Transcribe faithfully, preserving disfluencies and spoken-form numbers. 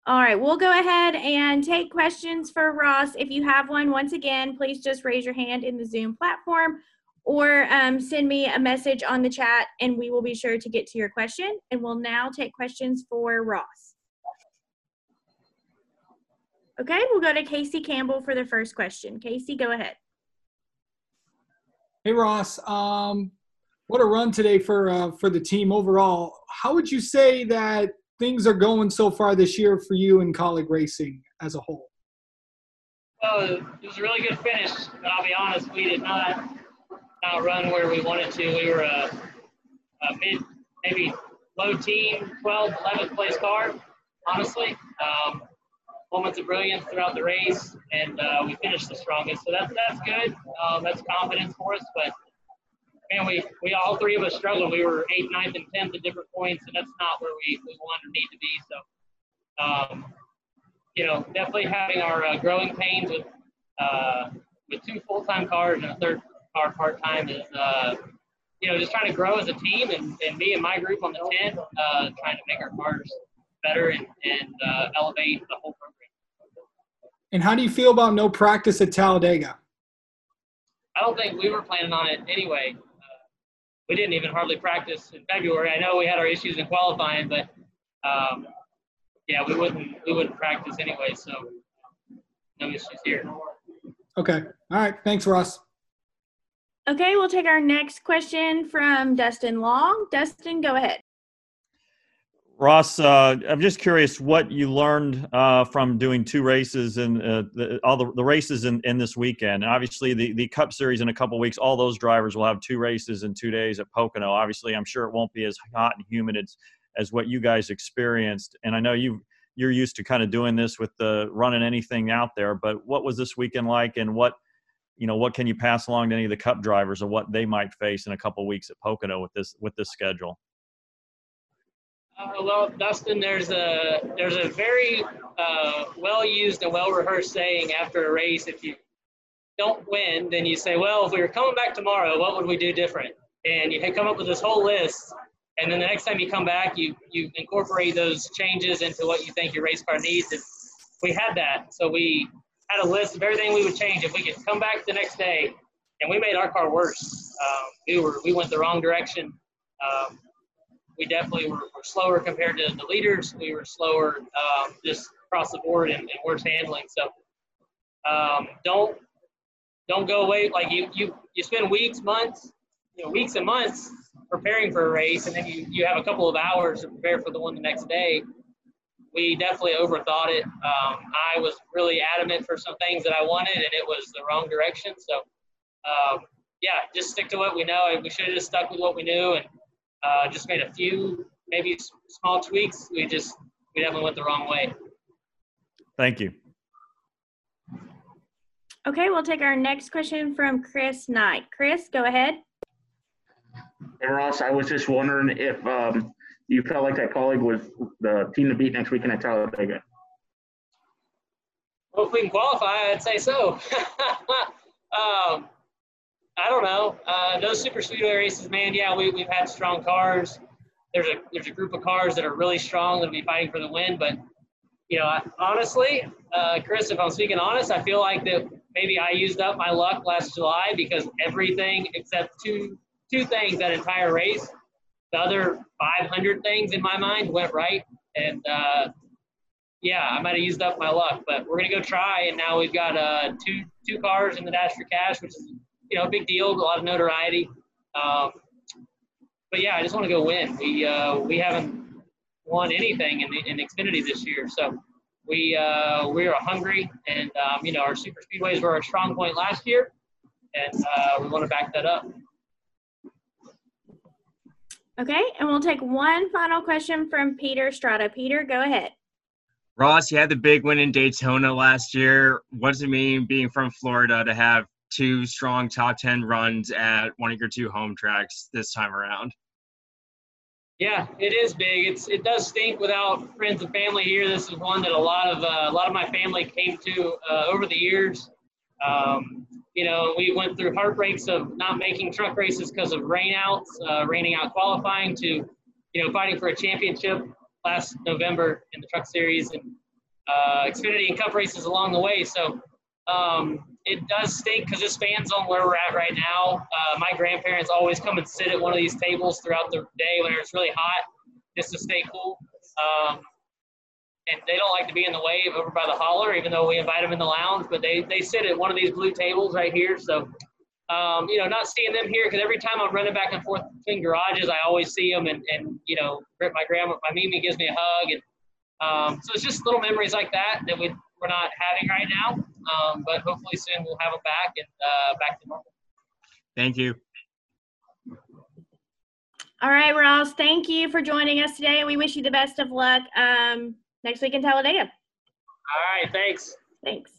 All right, we'll go ahead and take questions for Ross. If you have one, once again, please just raise your hand in the Zoom platform or um, send me a message on the chat and we will be sure to get to your question. And we'll now take questions for Ross. Okay, we'll go to Casey Campbell for the first question. Casey, go ahead. Hey, Ross. Um, what a run today for uh, for the team overall. How would you say that things are going so far this year for you in Kaulig racing as a whole? Well, it was a really good finish, but I'll be honest, we did not, not run where we wanted to. We were a, a mid, maybe low team, twelfth, eleventh place car, honestly. Um, moments of brilliance throughout the race, and uh, we finished the strongest. So that's that's good. Um, that's confidence for us. But man, we, we all three of us struggled. We were eighth, ninth, and tenth at different points, and that's not where we, we want or need to be. So, um, you know, definitely having our uh, growing pains with uh, with two full-time cars and a third car part-time is, uh, you know, just trying to grow as a team, and, and me and my group on the ten, uh, trying to make our cars better and, and uh, elevate the whole program. And how do you feel about no practice at Talladega? I don't think we were planning on it anyway. Uh, we didn't even hardly practice in February. I know we had our issues in qualifying, but um, yeah, we wouldn't we wouldn't practice anyway. So no issues here. Okay. All right. Thanks, Ross. Okay, we'll take our next question from Dustin Long. Dustin, go ahead. Ross, uh, I'm just curious what you learned uh, from doing two races and uh, the, all the, the races in, in this weekend. And obviously, the, the Cup Series in a couple of weeks, all those drivers will have two races in two days at Pocono. Obviously, I'm sure it won't be as hot and humid as, as what you guys experienced. And I know you you're used to kind of doing this with the running anything out there. But what was this weekend like, and what you know what can you pass along to any of the Cup drivers of what they might face in a couple of weeks at Pocono with this with this schedule? Uh, well, Dustin, there's a there's a very uh, well-used and well-rehearsed saying after a race: if you don't win, then you say, "Well, if we were coming back tomorrow, what would we do different?" And you come up with this whole list, and then the next time you come back, you you incorporate those changes into what you think your race car needs. And we had that, so we had a list of everything we would change if we could come back the next day, and we made our car worse. Um, we were we went the wrong direction. Um, We definitely were, were slower compared to the leaders. We were slower um, just across the board and, and worse handling. So um, don't don't go away. Like you you you spend weeks, months, you know, weeks and months preparing for a race, and then you, you have a couple of hours to prepare for the one the next day. We definitely overthought it. Um, I was really adamant for some things that I wanted, and it was the wrong direction. So um, yeah, just stick to what we know. We should have just stuck with what we knew and Uh, just made a few, maybe small tweaks. We just, we definitely went the wrong way. Thank you. Okay, we'll take our next question from Chris Knight. Chris, go ahead. Hey, Ross, I was just wondering if um, you felt like that Kaulig was the team to beat next weekend at Talladega. Well, if we can qualify, I'd say so. um, I don't know. Uh, those super speedway races, man. Yeah, we we've had strong cars. There's a there's a group of cars that are really strong that'll be fighting for the win. But you know, I, honestly, uh, Chris, if I'm speaking honest, I feel like that maybe I used up my luck last July because everything except two two things that entire race, the other five hundred things in my mind went right. And uh, yeah, I might have used up my luck. But we're gonna go try. And now we've got uh, two two cars in the Dash for Cash, which is, you know, a big deal, a lot of notoriety. Um, but yeah, I just want to go win. We uh, we haven't won anything in, the, in Xfinity this year, so we uh, we are hungry, and um, you know, our super speedways were our strong point last year, and uh, we want to back that up. Okay, and we'll take one final question from Peter Strada. Peter, go ahead. Ross, you had the big win in Daytona last year. What does it mean being from Florida to have two strong top ten runs at one of your two home tracks this time around? Yeah, it is big. It's it does stink without friends and family here. This is one that a lot of uh, a lot of my family came to uh, over the years. Um, you know, we went through heartbreaks of not making truck races because of rainouts, uh, raining out qualifying, to you know fighting for a championship last November in the Truck Series, and uh, Xfinity and Cup races along the way. So um, it does stink because this fan zone where we're at right now, uh, my grandparents always come and sit at one of these tables throughout the day when it's really hot just to stay cool. Um, and they don't like to be in the way over by the holler, even though we invite them in the lounge, but they, they sit at one of these blue tables right here. So, um, you know, not seeing them here, because every time I'm running back and forth between garages, I always see them, and, and you know, my grandma, my Mimi gives me a hug. And um, so it's just little memories like that that we, we're not having right now. Um, but hopefully soon we'll have them back and uh, back to normal. Thank you. All right, Ross, thank you for joining us today. We wish you the best of luck um, next week in Talladega. All right, thanks. Thanks.